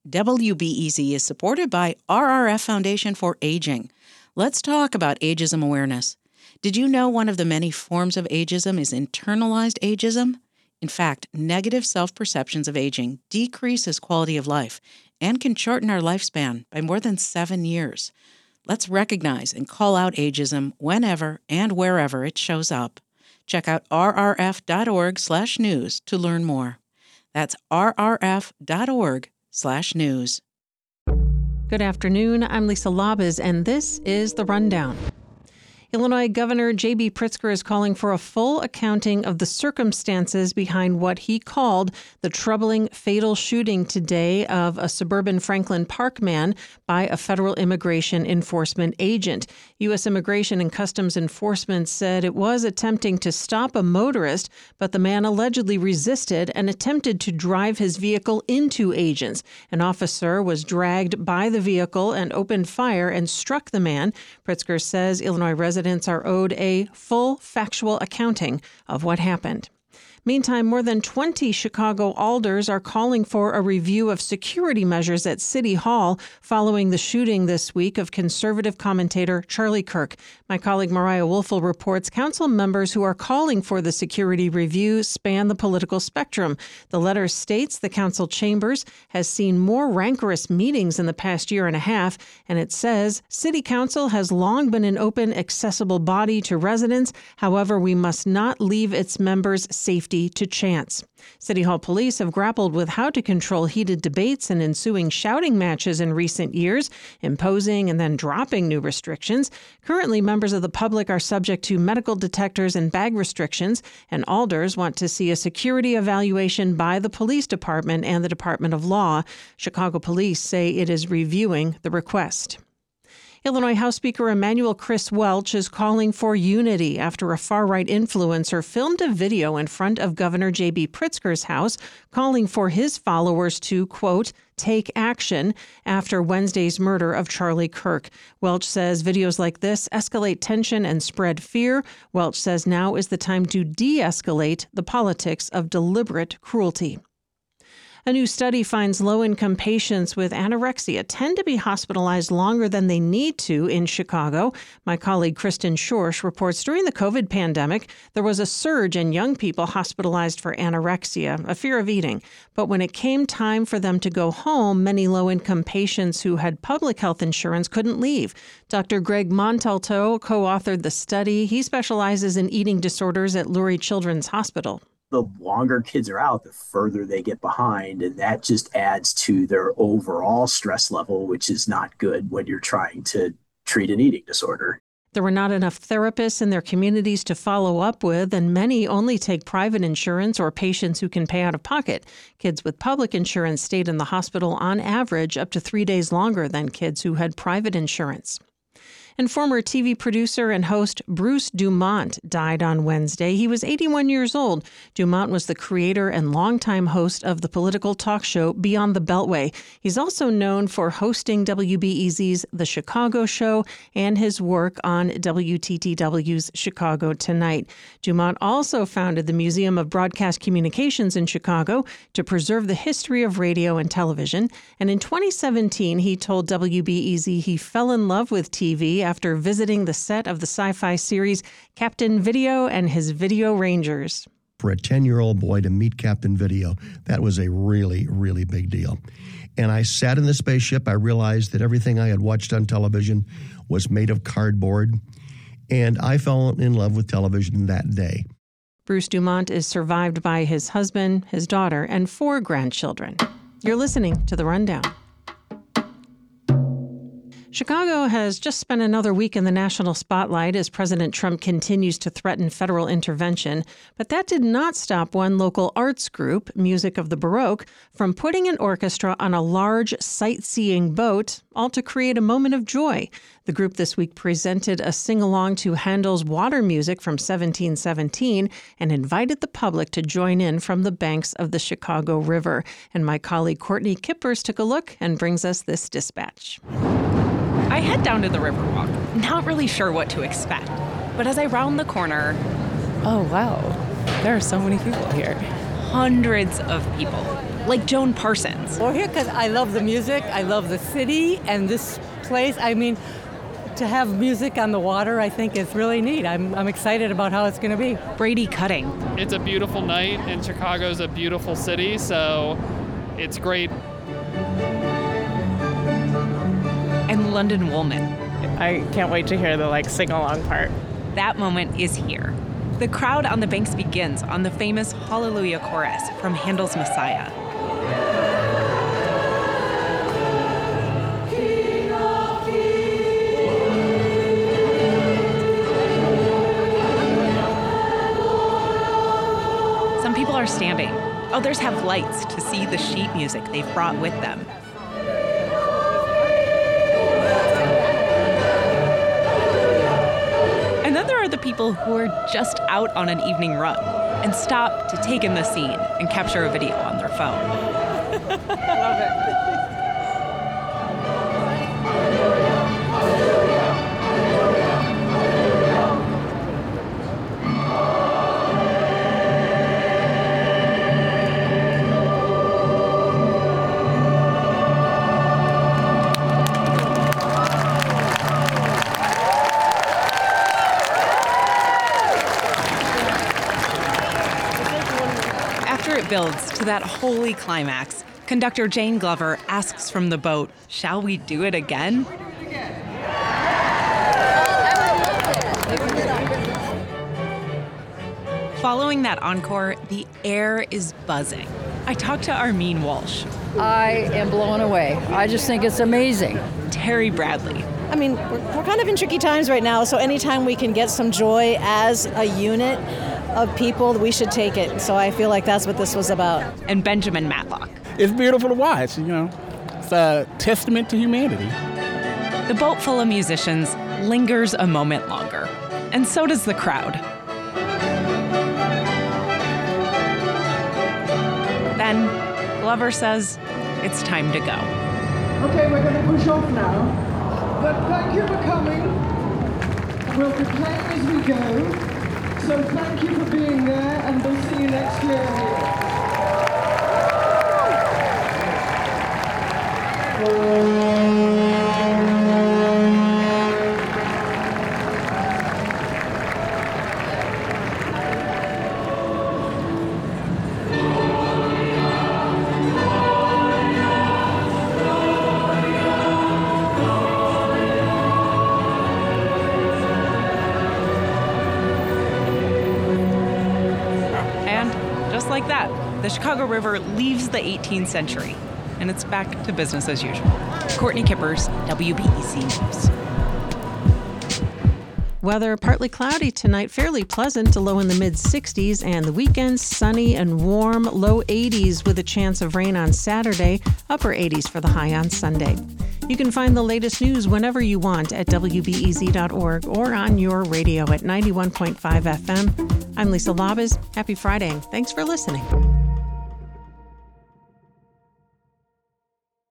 WBEZ is supported by RRF Foundation for Aging. Let's talk about ageism awareness. Did you know one of the many forms of ageism is internalized ageism? In fact, negative self-perceptions of aging decreases quality of life and can shorten our lifespan by more than 7 years. Let's recognize and call out ageism whenever and wherever it shows up. Check out rrf.org/news to learn more. That's rrf.org/news. Good afternoon. I'm Lisa Labuz, and this is The Rundown. Illinois Governor J.B. Pritzker is calling for a full accounting of the circumstances behind what he called the troubling fatal shooting today of a suburban Franklin Park man by a federal immigration enforcement agent. U.S. Immigration and Customs Enforcement said it was attempting to stop a motorist, but the man allegedly resisted and attempted to drive his vehicle into agents. An officer was dragged by the vehicle and opened fire and struck the man. Pritzker says Illinois residents are owed a full factual accounting of what happened. Meantime, more than 20 Chicago alders are calling for a review of security measures at City Hall following the shooting this week of conservative commentator Charlie Kirk. My colleague Mariah Woelfel reports council members who are calling for the security review span the political spectrum. The letter states the council chambers has seen more rancorous meetings in the past year and a half, and it says City Council has long been an open, accessible body to residents. However, we must not leave its members' safety to chance. City Hall police have grappled with how to control heated debates and ensuing shouting matches in recent years, imposing and then dropping new restrictions. Currently, members of the public are subject to medical detectors and bag restrictions, and alders want to see a security evaluation by the police department and the Department of Law. Chicago police say it is reviewing the request. Illinois House Speaker Emanuel Chris Welch is calling for unity after a far-right influencer filmed a video in front of Governor J.B. Pritzker's house calling for his followers to, quote, take action after Wednesday's murder of Charlie Kirk. Welch says videos like this escalate tension and spread fear. Welch says now is the time to de-escalate the politics of deliberate cruelty. A new study finds low-income patients with anorexia tend to be hospitalized longer than they need to in Chicago. My colleague Kristen Schorsch reports during the COVID pandemic, there was a surge in young people hospitalized for anorexia, a fear of eating. But when it came time for them to go home, many low-income patients who had public health insurance couldn't leave. Dr. Greg Montalto co-authored the study. He specializes in eating disorders at Lurie Children's Hospital. The longer kids are out, the further they get behind, and that just adds to their overall stress level, which is not good when you're trying to treat an eating disorder. There were not enough therapists in their communities to follow up with, and many only take private insurance or patients who can pay out of pocket. Kids with public insurance stayed in the hospital on average up to 3 days longer than kids who had private insurance. And former TV producer and host Bruce Dumont died on Wednesday. He was 81 years old. Dumont was the creator and longtime host of the political talk show Beyond the Beltway. He's also known for hosting WBEZ's The Chicago Show and his work on WTTW's Chicago Tonight. Dumont also founded the Museum of Broadcast Communications in Chicago to preserve the history of radio and television. And in 2017, he told WBEZ he fell in love with TV after visiting the set of the sci-fi series Captain Video and his Video Rangers. For a 10-year-old boy to meet Captain Video, that was a really, really big deal. And I sat in the spaceship. I realized that everything I had watched on television was made of cardboard, and I fell in love with television that day. Bruce Dumont is survived by his husband, his daughter, and 4 grandchildren. You're listening to The Rundown. Chicago has just spent another week in the national spotlight as President Trump continues to threaten federal intervention. But that did not stop one local arts group, Music of the Baroque, from putting an orchestra on a large sightseeing boat, all to create a moment of joy. The group this week presented a sing-along to Handel's Water Music from 1717 and invited the public to join in from the banks of the Chicago River. And my colleague Courtney Kippers took a look and brings us this dispatch. I head down to the Riverwalk, not really sure what to expect. But as I round the corner... Oh, wow. There are so many people here. Hundreds of people. like Joan Parsons. We're here because I love the music, I love the city, and this place. I mean, to have music on the water, I think is really neat. I'm excited about how it's going to be. Brady Cutting. It's a beautiful night, and Chicago's a beautiful city, so it's great. And London Woolman. I can't wait to hear the sing-along part. That moment is here. The crowd on the banks begins on the famous Hallelujah chorus from Handel's Messiah. Some people are standing. Others have lights to see the sheet music they've brought with them. And then there are the people who are just out on an evening run and stop to take in the scene and capture a video on their phone. Love it. After it builds to that holy climax, conductor Jane Glover asks from the boat, "Shall we do it again?" Following that encore, the air is buzzing. I talked to Armeen Walsh. I am blown away. I just think it's amazing. Terry Bradley. I mean, we're kind of in tricky times right now, so anytime we can get some joy as a unit of people, we should take it. So I feel like that's what this was about. And Benjamin Matlock. It's beautiful to watch, It's a testament to humanity. The boat full of musicians lingers a moment longer, and so does the crowd. Then Glover says it's time to go. Okay, we're going to push off now. But thank you for coming. We'll be playing as we go. So thank you for being there, and we'll see you next year here. Like that, the Chicago River leaves the 18th century, and it's back to business as usual. Courtney Kippers, WBEZ News. Weather partly cloudy tonight, fairly pleasant, a low in the mid-60s, and the weekend sunny and warm, low 80s with a chance of rain on Saturday, upper 80s for the high on Sunday. You can find the latest news whenever you want at WBEZ.org or on your radio at 91.5 FM. I'm Lisa Labuz. Happy Friday. Thanks for listening.